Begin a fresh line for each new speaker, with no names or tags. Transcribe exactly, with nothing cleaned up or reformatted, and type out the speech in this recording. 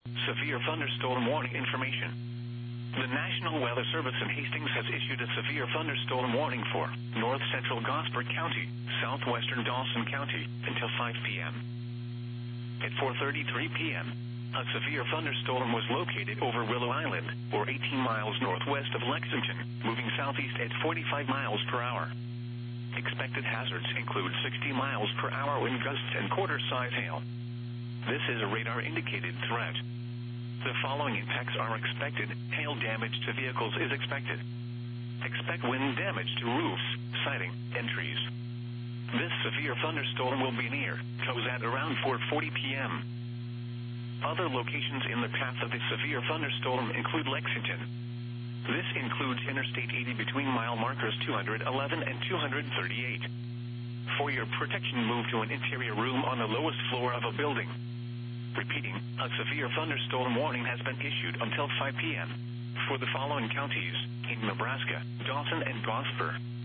Severe thunderstorm warning information. The National Weather Service in Hastings has issued a severe thunderstorm warning for north central Gosford County, southwestern Dawson County, until five p.m. At four thirty-three p.m., a severe thunderstorm was located over Willow Island, or eighteen miles northwest of Lexington, moving southeast at forty-five miles per hour. Expected hazards include sixty miles per hour wind gusts and quarter-size hail. This is a radar-indicated threat. The following impacts are expected. Hail damage to vehicles is expected. Expect wind damage to roofs, siding, and trees. This severe thunderstorm will be near Cozad around four forty p.m. Other locations in the path of the severe thunderstorm include Lexington. This includes Interstate eighty between mile markers two eleven and two thirty-eight. For your protection, move to an interior room on the lowest floor of a building. Repeating, a severe thunderstorm warning has been issued until five p.m. for the following counties in Nebraska: Dawson and Gosford.